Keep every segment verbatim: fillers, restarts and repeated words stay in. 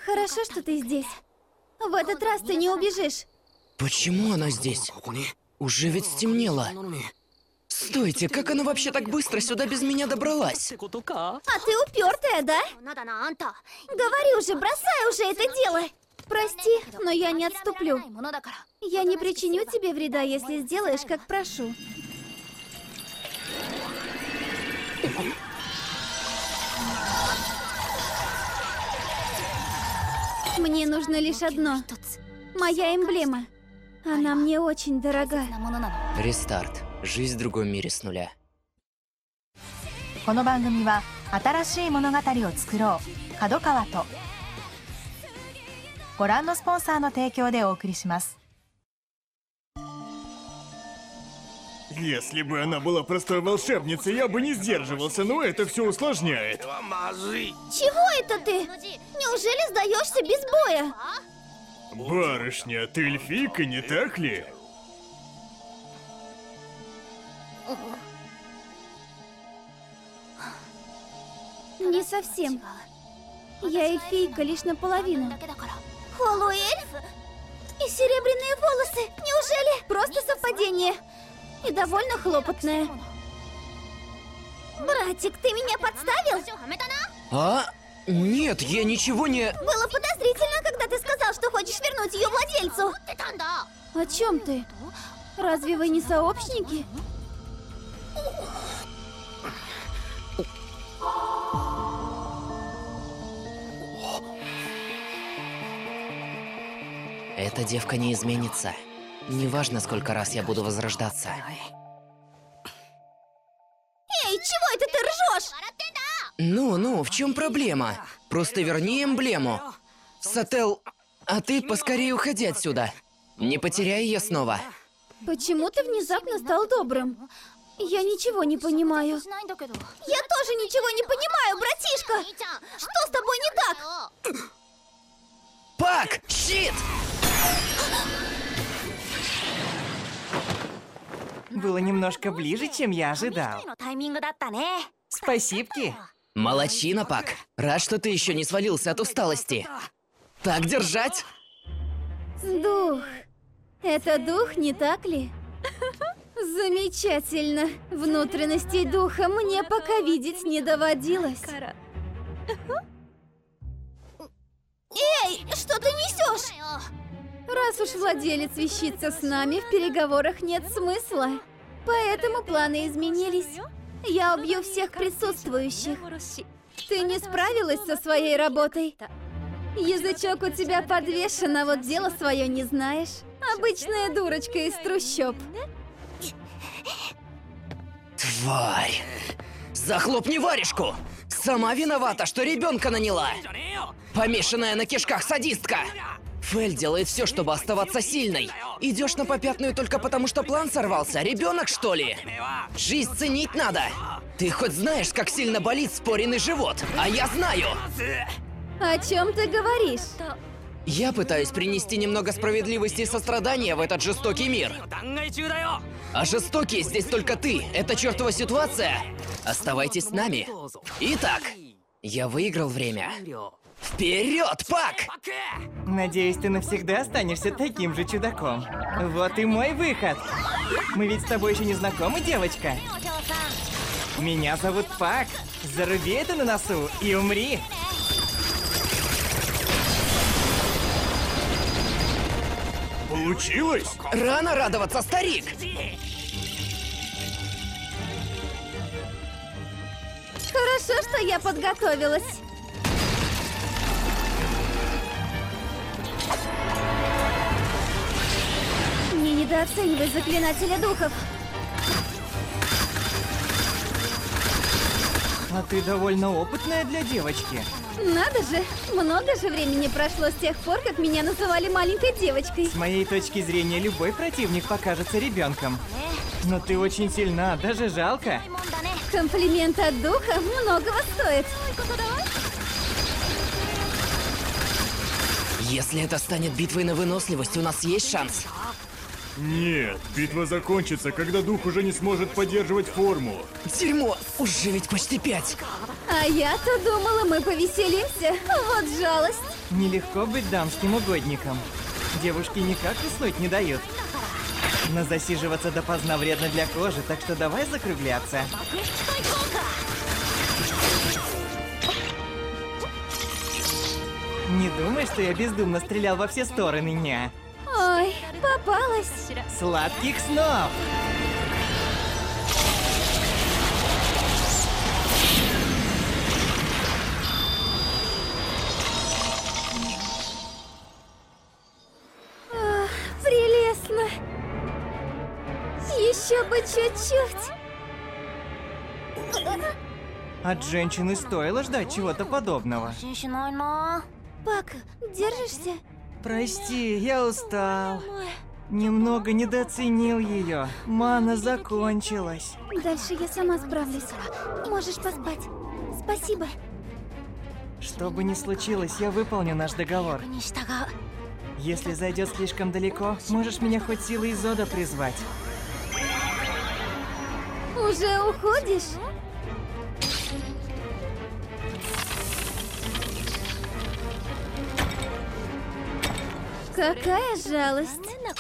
Хорошо, что ты здесь. В этот раз ты не убежишь. Почему она здесь? Уже ведь стемнело. Стойте, как она вообще так быстро сюда без меня добралась? А ты упертая, да? Говори уже, бросай уже это дело. Прости, но я не отступлю. Я не причиню тебе вреда, если сделаешь, как прошу. Мне нужно лишь одно. Моя эмблема. Она мне очень дорога. Рестарт. Жизнь в другом мире с нуля. この番組は新しい物語を作ろう角川とご覧のスポンサーの提供でお送りします。 Если бы она была простой волшебницей, я бы не сдерживался, но это все усложняет. Чего это ты? Неужели сдаешься без боя? Барышня, ты эльфийка, не так ли? Не совсем. Я эльфийка лишь наполовину. Полуэльф? И серебряные волосы? Неужели? Просто совпадение. И довольно хлопотное. Братик, ты меня подставил? А? Нет, я ничего не... Было подозрительно, когда ты сказал, что хочешь вернуть ее владельцу. О чем ты? Разве вы не сообщники? Эта девка не изменится. Неважно, сколько раз я буду возрождаться. Эй, чего это ты ржешь? Ну-ну, в чем проблема? Просто верни эмблему. Сател, а ты поскорее уходи отсюда. Не потеряй ее снова. Почему ты внезапно стал добрым? Я ничего не понимаю. Я тоже ничего не понимаю, братишка! Что с тобой не так? Пак! Щит! Было немножко ближе, чем я ожидал. Спасибки. Молодчина, Пак. Рад, что ты еще не свалился от усталости. Так держать? Дух. Это дух, не так ли? Замечательно. Внутренностей духа мне пока видеть не доводилось. Эй, что ты несешь? Раз уж владелец вещица с нами, в переговорах нет смысла. Поэтому планы изменились. Я убью всех присутствующих. Ты не справилась со своей работой. Язычок у тебя подвешен, а вот дело свое не знаешь. Обычная дурочка из трущоб. Тварь! Захлопни варежку! Сама виновата, что ребенка наняла! Помешанная на кишках садистка! Фэль делает все, чтобы оставаться сильной. Идешь на попятную только потому, что план сорвался? Ребенок, что ли? Жизнь ценить надо. Ты хоть знаешь, как сильно болит споренный живот? А я знаю! О чем ты говоришь? Я пытаюсь принести немного справедливости и сострадания в этот жестокий мир. А жестокий здесь только ты. Это чертова ситуация. Оставайтесь с нами. Итак, я выиграл время. Вперед, Пак! Надеюсь, ты навсегда останешься таким же чудаком. Вот и мой выход. Мы ведь с тобой еще не знакомы, девочка. Меня зовут Пак. Заруби это на носу и умри. Получилось? Рано радоваться, старик! Хорошо, что я подготовилась. Не недооценивай заклинателя духов. А ты довольно опытная для девочки. Надо же, много же времени прошло с тех пор, как меня называли маленькой девочкой. С моей точки зрения, любой противник покажется ребенком. Но ты очень сильна, даже жалко. Комплимент от духа многого стоит. Если это станет битвой на выносливость, у нас есть шанс. Нет, битва закончится, когда дух уже не сможет поддерживать форму. Дерьмо, уже ведь почти пять. А я-то думала, мы повеселимся. Вот жалость. Нелегко быть дамским угодником. Девушки никак уснуть не дают. Но засиживаться допоздна вредно для кожи, так что давай закругляться. Не думай, что я бездумно стрелял во все стороны, ня. Ой, попалась. Сладких снов! Ах, прелестно. Еще бы чуть-чуть. От женщины стоило ждать чего-то подобного. Пак, держишься? Прости, я устал. Немного недооценил ее. Мана закончилась. Дальше я сама справлюсь. Можешь поспать. Спасибо. Что бы ни случилось, я выполню наш договор. Если зайдет слишком далеко, можешь меня хоть силой Зода призвать. Уже уходишь? Какая жалость.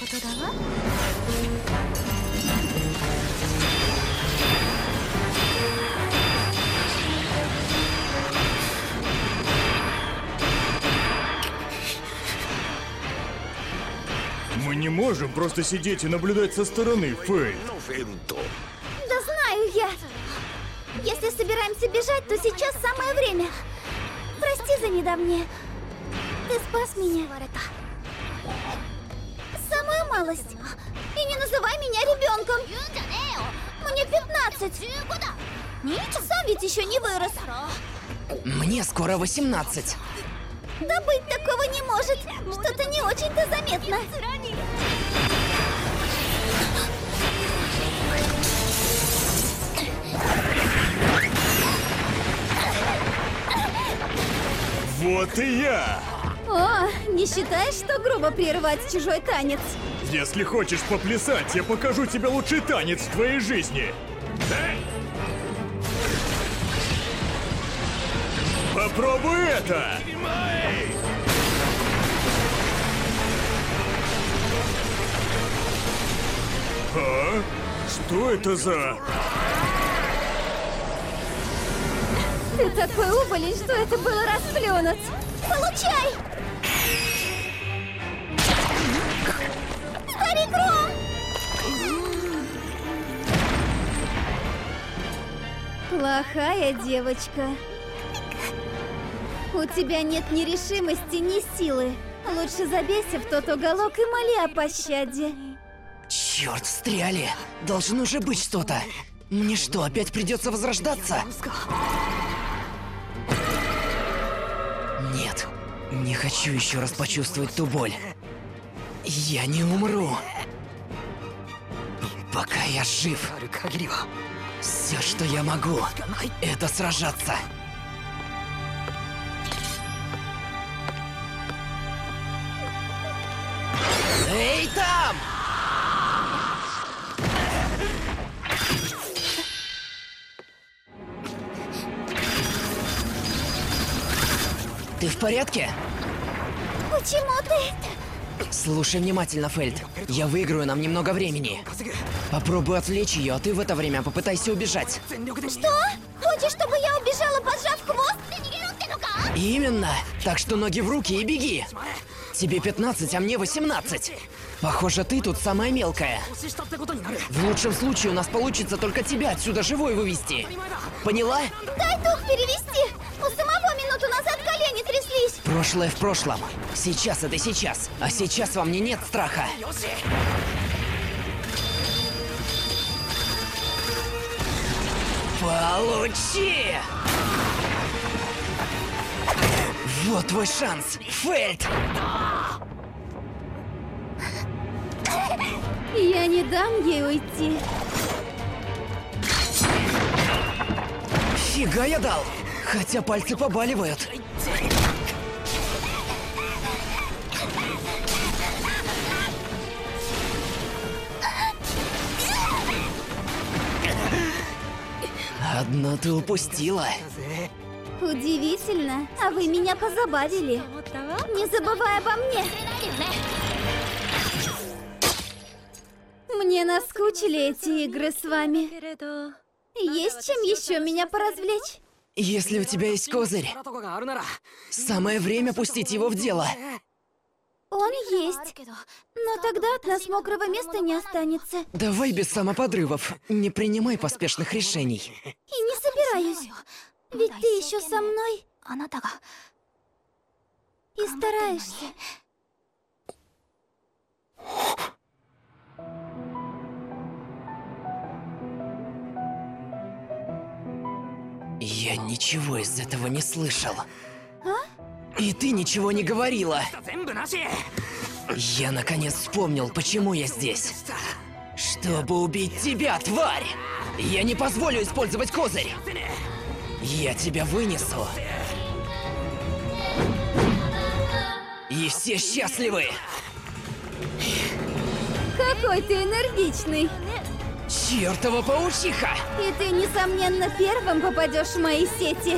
Мы не можем просто сидеть и наблюдать со стороны, Фейт. Да знаю я. Если собираемся бежать, то сейчас самое время. Прости за недавнее. Ты спас меня. Самую малость. И не называй меня ребенком. Мне пятнадцать. Сам ведь еще не вырос. Мне скоро восемнадцать. Да быть такого не может. Что-то не очень-то заметно. Вот и я! О, не считаешь, что грубо прерывать чужой танец? Если хочешь поплясать, я покажу тебе лучший танец в твоей жизни. Попробуй это! А? Что это за... Ты такой уволень, что это было расплюнуть. Получай! Старик Ром! Плохая девочка. У тебя нет ни решимости, ни силы. Лучше забейся в тот уголок и моли о пощаде. Черт, встряли. Должно же быть что-то. Мне что, опять придется возрождаться? Нет, не хочу еще раз почувствовать ту боль. Я не умру. Пока я жив. Все, что я могу, это сражаться. Эй, там! Ты в порядке? Почему ты? Слушай внимательно, Фельд. Я выиграю нам немного времени. Попробую отвлечь ее, а ты в это время попытайся убежать. Что? Хочешь, чтобы я убежала, поджав хвост? Именно. Так что ноги в руки и беги. Тебе пятнадцать, а мне восемнадцать. Похоже, ты тут самая мелкая. В лучшем случае у нас получится только тебя отсюда живой вывести. Поняла? Дай дух перевести. У самого минуту назад колени тряслись. Прошлое в прошлом. Сейчас это сейчас. А сейчас во мне нет страха. Получи! Вот твой шанс, Фельд! Я не дам ей уйти. Фига я дал! Хотя пальцы побаливают. Одно ты упустила. Удивительно, а вы меня позабавили. Не забывай обо мне. Мне наскучили эти игры с вами. Есть чем еще меня поразвлечь? Если у тебя есть козырь, самое время пустить его в дело. Он есть. Но тогда от нас мокрого места не останется. Давай без самоподрывов. Не принимай поспешных решений. И не собираюсь. Ведь ты еще со мной. И стараешься. Я ничего из этого не слышал. А? И ты ничего не говорила. Я наконец вспомнил, почему я здесь. Чтобы убить тебя, тварь! Я не позволю использовать козырь! Я тебя вынесу. И все счастливы! Какой ты энергичный! Чёртова паучиха! И ты, несомненно, первым попадешь в мои сети.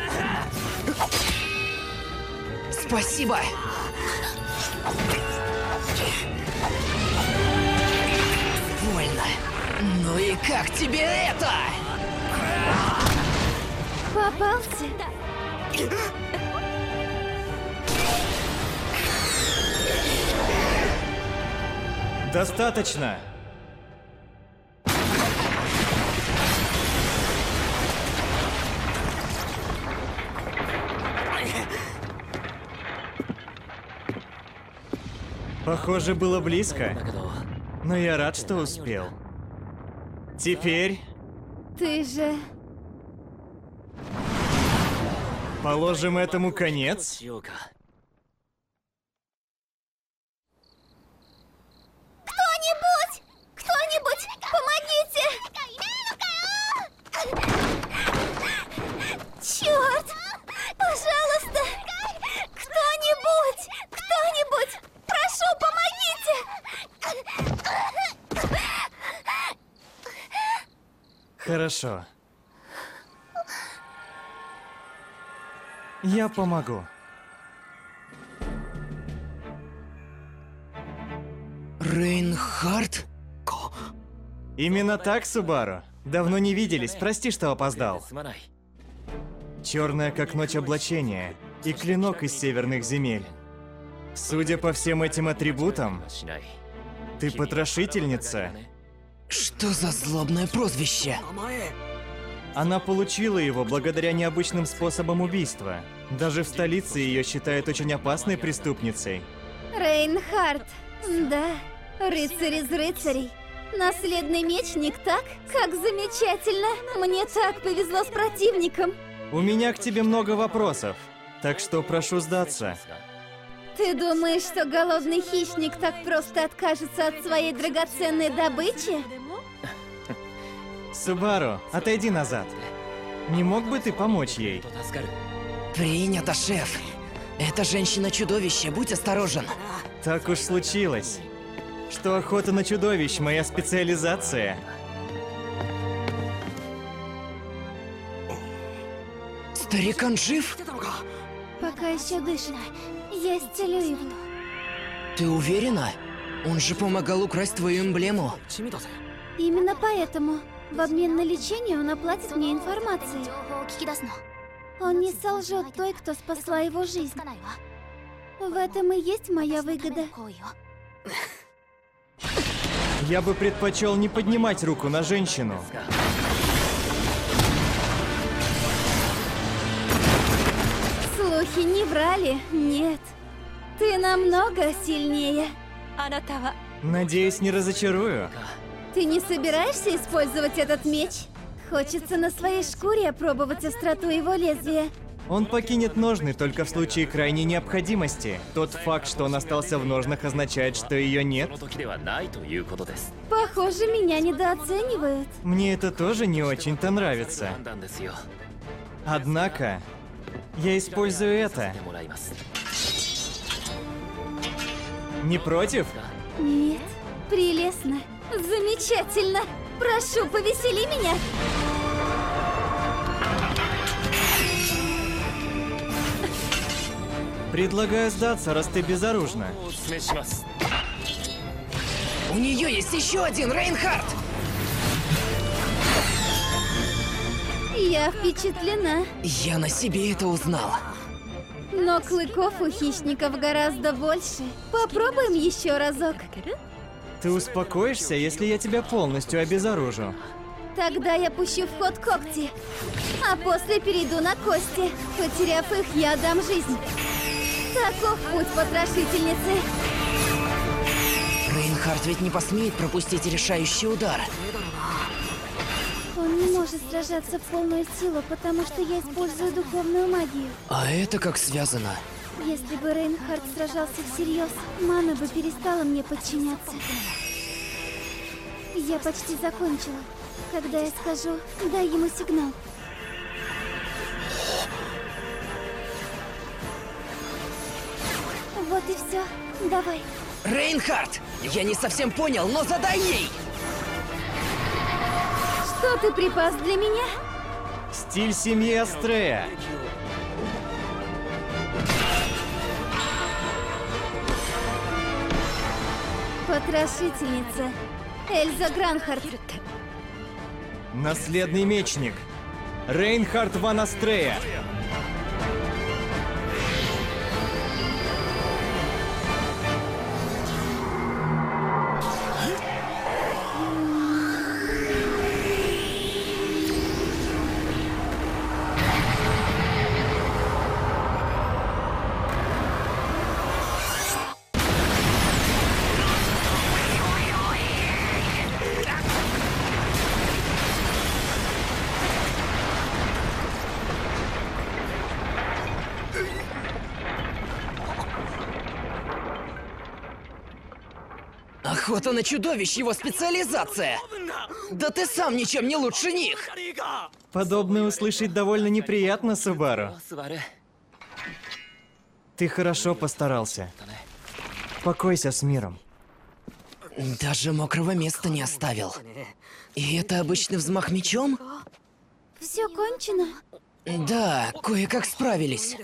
Спасибо! Больно. Ну и как тебе это? Попался? Достаточно. Похоже, было близко. Но я рад, что успел. Теперь Ты же... положим этому конец. Кто-нибудь! Кто-нибудь! Помогите! Черт! Пожалуйста! Кто-нибудь! Кто-нибудь! Прошу, помогите! Хорошо. Я помогу. Рейнхард? Именно так, Субару. Давно не виделись, прости, что опоздал. Черное, как ночь, облачение и клинок из северных земель. Судя по всем этим атрибутам, ты потрошительница. Что за злобное прозвище? Она получила его благодаря необычным способам убийства. Даже в столице ее считают очень опасной преступницей. Рейнхард. Да, рыцарь из рыцарей. Наследный мечник, так? Как замечательно! Мне так повезло с противником. У меня к тебе много вопросов, так что прошу сдаться. Ты думаешь, что голодный хищник так просто откажется от своей драгоценной добычи? Субару, отойди назад. Не мог бы ты помочь ей? Принято, шеф. Эта женщина-чудовище, будь осторожен. Так уж случилось, что охота на чудовищ — моя специализация. Старикан жив? Пока еще дышит. Я исцелю его. Ты уверена? Он же помогал украсть твою эмблему. Именно поэтому в обмен на лечение он оплатит мне информацией. Он не солжет той, кто спасла его жизнь. В этом и есть моя выгода. Я бы предпочел не поднимать руку на женщину. Слухи не врали, нет. Ты намного сильнее. Надеюсь, не разочарую. Ты не собираешься использовать этот меч? Хочется на своей шкуре опробовать остроту его лезвия. Он покинет ножны только в случае крайней необходимости. Тот факт, что он остался в ножнах, означает, что ее нет. Похоже, меня недооценивают. Мне это тоже не очень-то нравится. Однако, я использую это. Не против? Нет, прелестно, замечательно. Прошу, повесели меня. Предлагаю сдаться, раз ты безоружна. У нее есть еще один Рейнхард! Я впечатлена. Я на себе это узнал. Но клыков у хищников гораздо больше. Попробуем еще разок. Ты успокоишься, если я тебя полностью обезоружу? Тогда я пущу в ход когти, а после перейду на кости. Потеряв их, я дам жизнь. Таков путь потрошительницы. Рейнхард ведь не посмеет пропустить решающий удар. Он не может сражаться в полную силу, потому что я использую духовную магию. А это как связано? Если бы Рейнхард сражался всерьез, мана бы перестала мне подчиняться. Я почти закончила. Когда я скажу, дай ему сигнал. Вот и все. Давай. Рейнхард! Я не совсем понял, но задай ей! Что ты припас для меня? Стиль семьи Астрея. Потрошительница. Эльза Гранхард. Наследный мечник. Рейнхард ван Астрея. Охота на чудовищ, его специализация! Да ты сам ничем не лучше них! Подобное услышать довольно неприятно, Субару. Ты хорошо постарался. Покойся с миром. Даже мокрого места не оставил. И это обычный взмах мечом? Все кончено? Да, кое-как справились.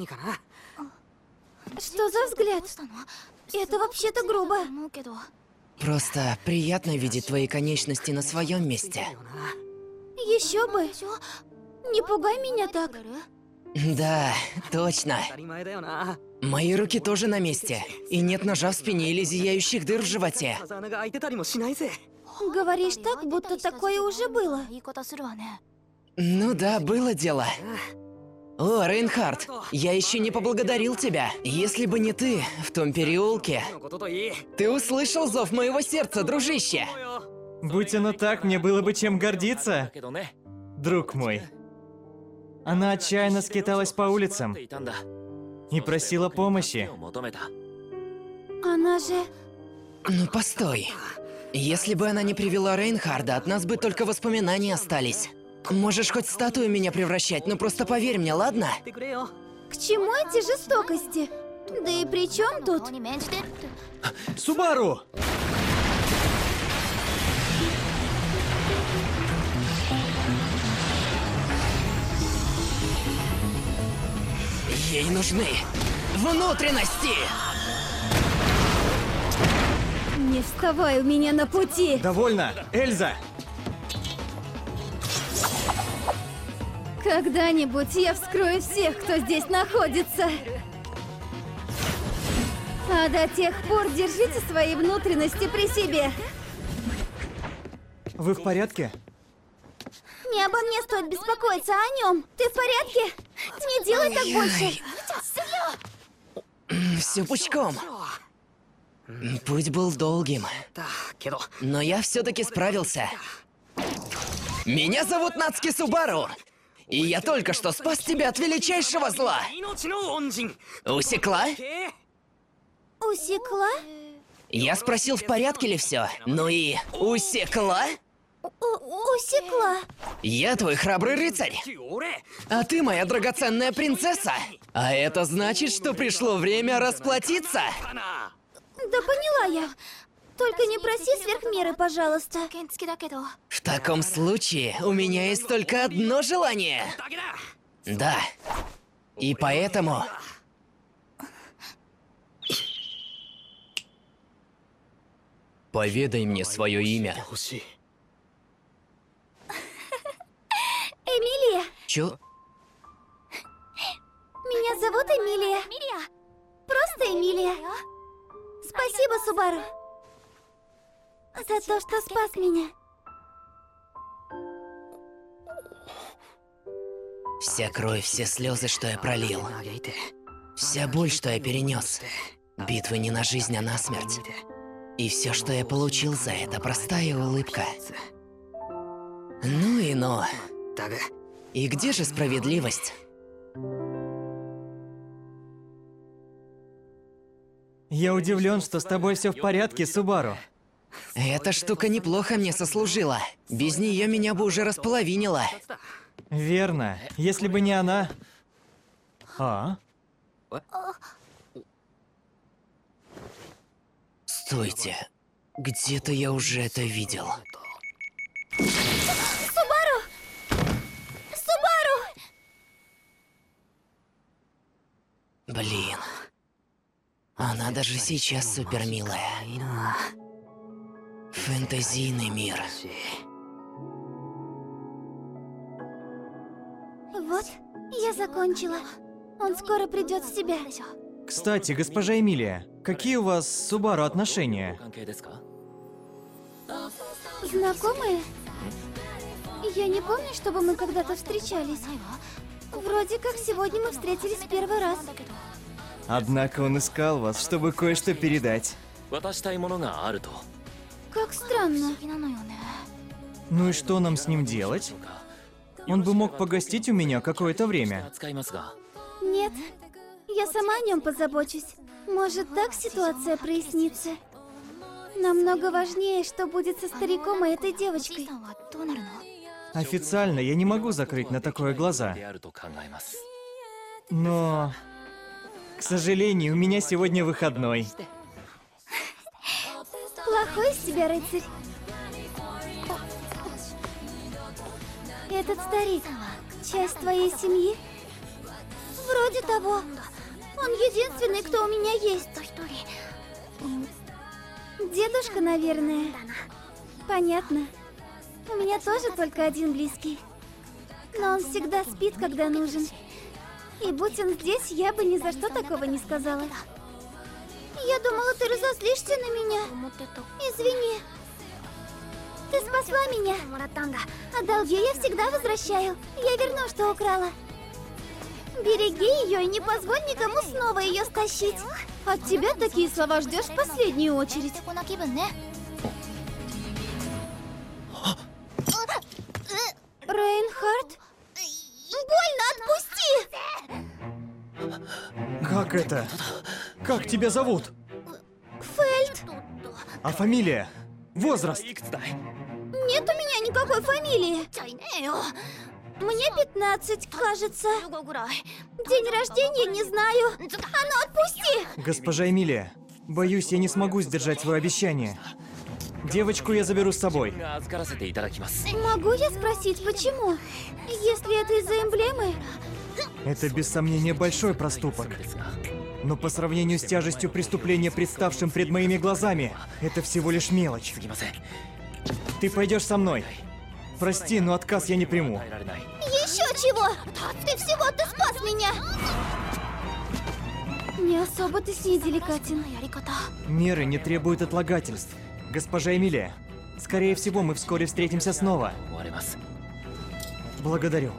Что за взгляд? Это вообще-то грубо. Просто приятно видеть твои конечности на своем месте. Еще бы. Не пугай меня так. Да, точно. Мои руки тоже на месте. И нет ножа в спине или зияющих дыр в животе. Говоришь так, будто такое уже было. Ну да, было дело. О, Рейнхард, я еще не поблагодарил тебя. Если бы не ты в том переулке... Ты услышал зов моего сердца, дружище? Будь оно так, мне было бы чем гордиться, друг мой. Она отчаянно скиталась по улицам и просила помощи. Она же... Ну постой. Если бы она не привела Рейнхарда, от нас бы только воспоминания остались. Можешь хоть в статую меня превращать, но просто поверь мне, ладно? К чему эти жестокости? Да и при чем тут? Субару! Ей нужны внутренности! Не вставай у меня на пути! Довольно! Эльза! Когда-нибудь я вскрою всех, кто здесь находится. А до тех пор держите свои внутренности при себе. Вы в порядке? Не обо мне стоит беспокоиться, а о нем. Ты в порядке? Не делай так больше. Все пучком. Путь был долгим. Но я все-таки справился. Меня зовут Нацуки Субару. И я только что спас тебя от величайшего зла. Усекла? Усекла? Я спросил, в порядке ли все. Ну и усекла? У- усекла. Я твой храбрый рыцарь. А ты моя драгоценная принцесса. А это значит, что пришло время расплатиться. Да поняла я. Только не проси сверх меры, пожалуйста. В таком случае у меня есть только одно желание. Да. И поэтому... Поведай мне свое имя. Эмилия. Чё? Меня зовут Эмилия. Просто Эмилия. Спасибо, Субару. За то, что спас меня. Вся кровь, все слезы, что я пролил. Вся боль, что я перенес. Битвы не на жизнь, а на смерть. И все, что я получил за это, простая улыбка. Ну и ну. И где же справедливость? Я удивлен, что с тобой все в порядке, Субару. Эта штука неплохо мне сослужила. Без нее меня бы уже располовинило. Верно. Если бы не она... А? Стойте. Где-то я уже это видел. Субару! Субару! Блин. Она даже сейчас супер милая. Фэнтезийный мир. Вот, я закончила. Он скоро придет в себя. Кстати, госпожа Эмилия, какие у вас с Субару отношения? Знакомые? Я не помню, чтобы мы когда-то встречались. Вроде как сегодня мы встретились в первый раз. Однако он искал вас, чтобы кое-что передать. Как странно. Ну и что нам с ним делать? Он бы мог погостить у меня какое-то время. Нет, я сама о нем позабочусь. Может, так ситуация прояснится. Намного важнее, что будет со стариком и этой девочкой. Официально я не могу закрыть на такое глаза. Но... К сожалению, у меня сегодня выходной. Плохой из тебя рыцарь. Этот старик — часть твоей семьи? Вроде того. Он единственный, кто у меня есть. Дедушка, наверное. Понятно. У меня тоже только один близкий. Но он всегда спит, когда нужен. И будь он здесь, я бы ни за что такого не сказала. Я думала, ты разозлишься на меня. Извини. Ты спасла меня. А долги я всегда возвращаю. Я верну, что украла. Береги ее и не позволь никому снова ее стащить. От тебя такие слова ждешь в последнюю очередь. Рейнхард? Больно, отпусти! Как это? Как тебя зовут? Фельд? А фамилия? Возраст? Нет у меня никакой фамилии. Мне пятнадцать, кажется. День рождения не знаю. А ну отпусти! Госпожа Эмилия, боюсь, я не смогу сдержать свое обещание. Девочку я заберу с собой. Могу я спросить, почему? Если это из-за эмблемы? Это без сомнения большой проступок. Но по сравнению с тяжестью преступления, представшим пред моими глазами, это всего лишь мелочь. Ты пойдешь со мной. Прости, но отказ я не приму. Еще чего? Ты всего-то спас меня! Не особо ты с ней деликатен. Меры не требуют отлагательств. Госпожа Эмилия, скорее всего, мы вскоре встретимся снова. Благодарю.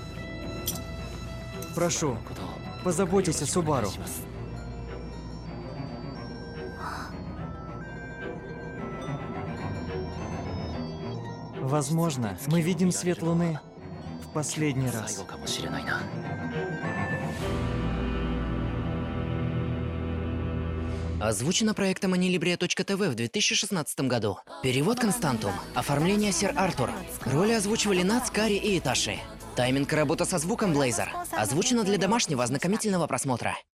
Прошу, позаботьтесь о Субару. Возможно, мы видим свет Луны в последний раз. Озвучено проектом Анилибрия точка тэ вэ в две тысячи шестнадцатом году. Перевод Константум. Оформление Сир Артур. Роли озвучивали Нац, Кари и Иташи. Тайминг работы со звуком Блейзер. Озвучено для домашнего ознакомительного просмотра.